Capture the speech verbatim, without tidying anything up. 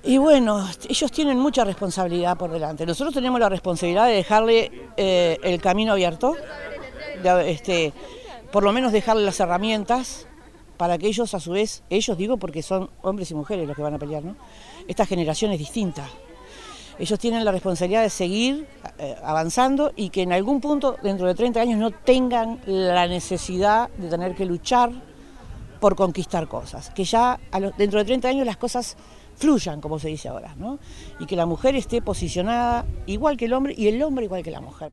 Y bueno, ellos tienen mucha responsabilidad por delante. Nosotros tenemos la responsabilidad de dejarle eh, el camino abierto, de, este, por lo menos dejarle las herramientas para que ellos a su vez, ellos digo porque son hombres y mujeres los que van a pelear, ¿no? Esta generación es distinta. Ellos tienen la responsabilidad de seguir eh, avanzando y que en algún punto, dentro de treinta años, no tengan la necesidad de tener que luchar por conquistar cosas. Que ya a lo, dentro de treinta años las cosas fluyan, como se dice ahora, ¿no? Y que la mujer esté posicionada igual que el hombre y el hombre igual que la mujer.